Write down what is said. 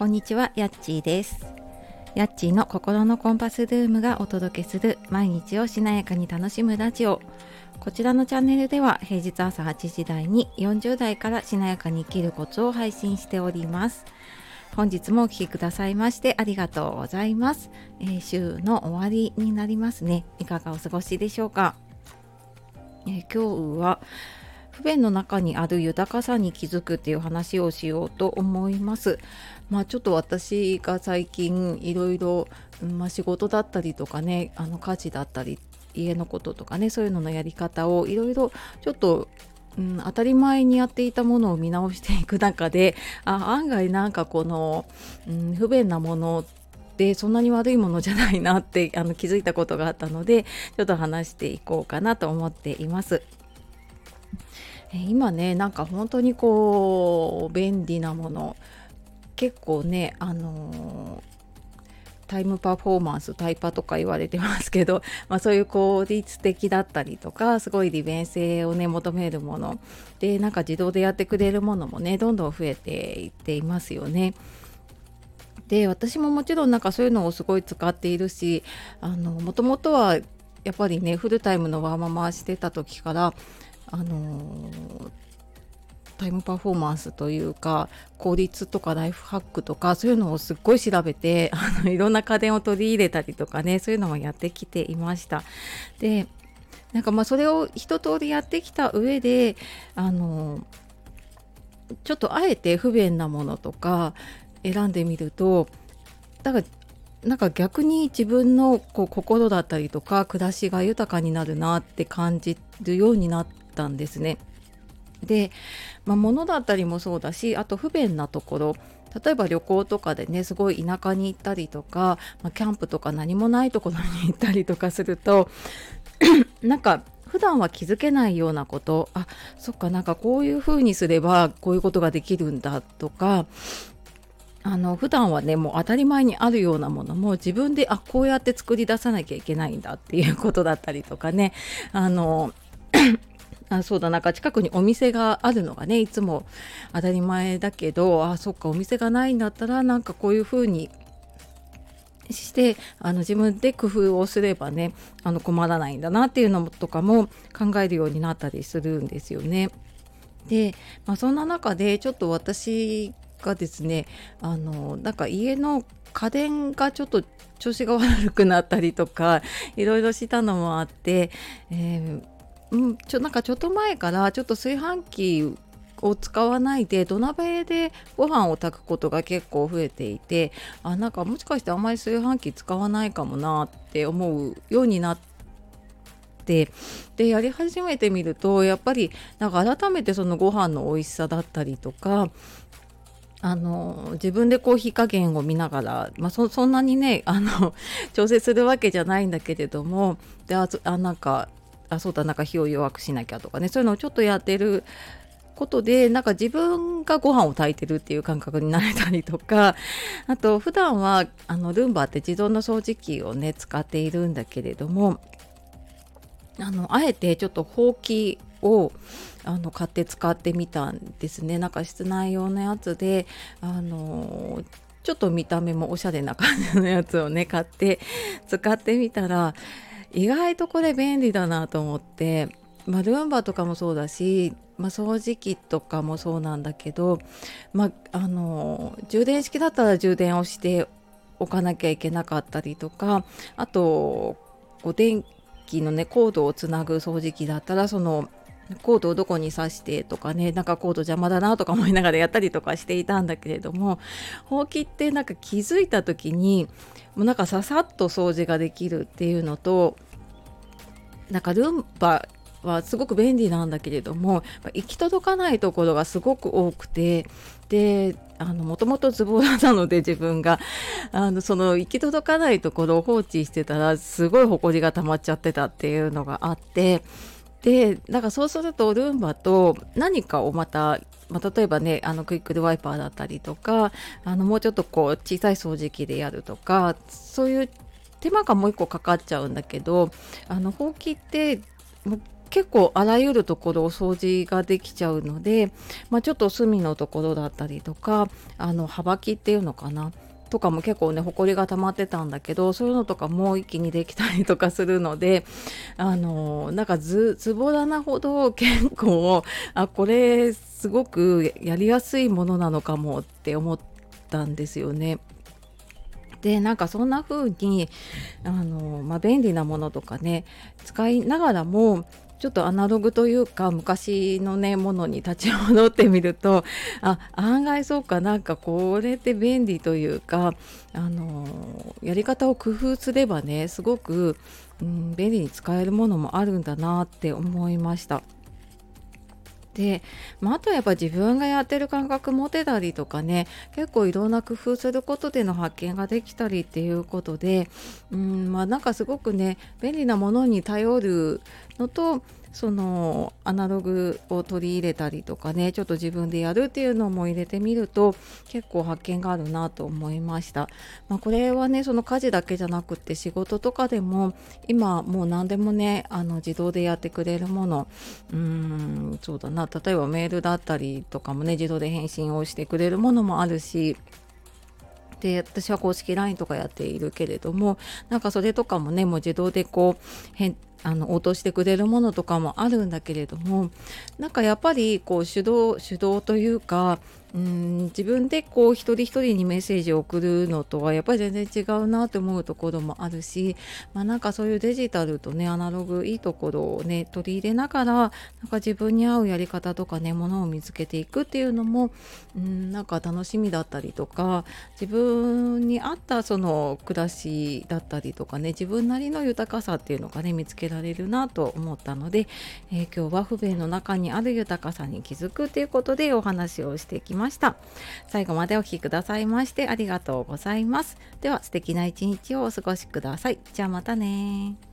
んにちは、やっちーです。やっちーの心のコンパスルームがお届けする毎日をしなやかに楽しむラジオ。こちらのチャンネルでは平日朝8時台に40代からしなやかに生きるコツを配信しております。本日もお聞きくださいましてありがとうございます。週の終わりになりますね。いかがお過ごしでしょうか。今日は不便の中にある豊かさに気づくっていう話をしようと思います。ちょっと私が最近いろいろ仕事だったりとかね、家事だったり家のこととかね、そういうののやり方をいろいろちょっと当たり前にやっていたものを見直していく中で、案外なんかこの、不便なものでそんなに悪いものじゃないなって気づいたことがあったので、ちょっと話していこうかなと思っています。今ね、なんか本当にこう便利なもの結構ね、タイムパフォーマンスタイパとか言われてますけど、そういう効率的だったりとか、すごい利便性をね求めるもので、なんか自動でやってくれるものもねどんどん増えていっていますよね。で、私ももちろんなんかそういうのをすごい使っているし、もともとはやっぱりねフルタイムのワーママしてた時からタイムパフォーマンスというか効率とかライフハックとかそういうのをすっごい調べていろんな家電を取り入れたりとかね、そういうのもやってきていました。で、なんかそれを一通りやってきた上でちょっとあえて不便なものとか選んでみると、だからなんか逆に自分の心だったりとか暮らしが豊かになるなって感じるようになったんですね。で、物だったりもそうだし、あと不便なところ、例えば旅行とかでねすごい田舎に行ったりとか、キャンプとか何もないところに行ったりとかするとなんか普段は気づけないようなこと、そっか、なんかこういう風にすればこういうことができるんだとか、普段はねもう当たり前にあるようなものも自分でこうやって作り出さなきゃいけないんだっていうことだったりとかね、そうだ、なんか近くにお店があるのがねいつも当たり前だけど、そっか、お店がないんだったらなんかこういう風にして自分で工夫をすればね困らないんだなっていうのとかも考えるようになったりするんですよね。で、そんな中でちょっと私がですねなんか家の家電がちょっと調子が悪くなったりとかいろいろしたのもあって、なんかちょっと前からちょっと炊飯器を使わないで土鍋でご飯を炊くことが結構増えていて、なんかもしかしてあんまり炊飯器使わないかもなって思うようになって、でやり始めてみるとやっぱりなんか改めてそのご飯の美味しさだったりとか、自分で火加減を見ながら、そんなにね調整するわけじゃないんだけれども、でなんかそうだ、なんか火を弱くしなきゃとかね、そういうのをちょっとやってることでなんか自分がご飯を炊いてるっていう感覚になれたりとか、あと普段はルンバって自動の掃除機をね使っているんだけれども、あえてちょっとほうきを買って使ってみたんですね。なんか室内用のやつでちょっと見た目もおしゃれな感じのやつをね買って使ってみたら、意外とこれ便利だなと思って、ルンバとかもそうだし、掃除機とかもそうなんだけど、充電式だったら充電をしておかなきゃいけなかったりとか、あと電気のねコードをつなぐ掃除機だったらそのコードをどこに挿してとかね、なんかコード邪魔だなとか思いながらやったりとかしていたんだけれども、ほうきってなんか気づいた時にもうなんかささっと掃除ができるっていうのと、なんかルンバはすごく便利なんだけれども行き届かないところがすごく多くて、でもともとズボラなので自分がその行き届かないところを放置してたらすごい埃が溜まっちゃってたっていうのがあって、でなんかそうするとルンバと何かをまた、例えばねクイックルワイパーだったりとかもうちょっと小さい掃除機でやるとか、そういう手間がもう一個かかっちゃうんだけど、ほうきってもう結構あらゆるところを掃除ができちゃうので、ちょっと隅のところだったりとか幅木っていうのかなとかも結構ねほこりが溜まってたんだけど、そういうのとかも一気にできたりとかするので、なんかズボラなほど結構これすごくやりやすいものなのかもって思ったんですよね。でなんかそんな風に便利なものとかね使いながらもちょっとアナログというか昔のねものに立ち戻ってみると、案外そうか、なんかこれって便利というかやり方を工夫すればねすごく、便利に使えるものもあるんだなって思いました。で、あとやっぱ自分がやってる感覚持てたりとかね、結構いろんな工夫することでの発見ができたりっていうことで、なんかすごくね便利なものに頼るのと、そのアナログを取り入れたりとかね、ちょっと自分でやるっていうのも入れてみると結構発見があるなと思いました。これはねその家事だけじゃなくって仕事とかでも今もう何でもね自動でやってくれるもの、そうだな、例えばメールだったりとかもね自動で返信をしてくれるものもあるし、で私は公式 LINE とかやっているけれども、なんかそれとかもねもう自動でこう応答してくれるものとかもあるんだけれども、なんかやっぱりこう手動というか、自分でこう一人一人にメッセージを送るのとはやっぱり全然違うなと思うところもあるし、なんかそういうデジタルとねアナログいいところをね取り入れながら、なんか自分に合うやり方とかねものを見つけていくっていうのも、なんか楽しみだったりとか、自分に合ったその暮らしだったりとかね、自分なりの豊かさっていうのがね見つけられるなと思ったので、今日は不便の中にある豊かさに気づくということでお話をしてきました。最後までお聞きくださいましてありがとうございます。では素敵な一日をお過ごしください。じゃあまたね。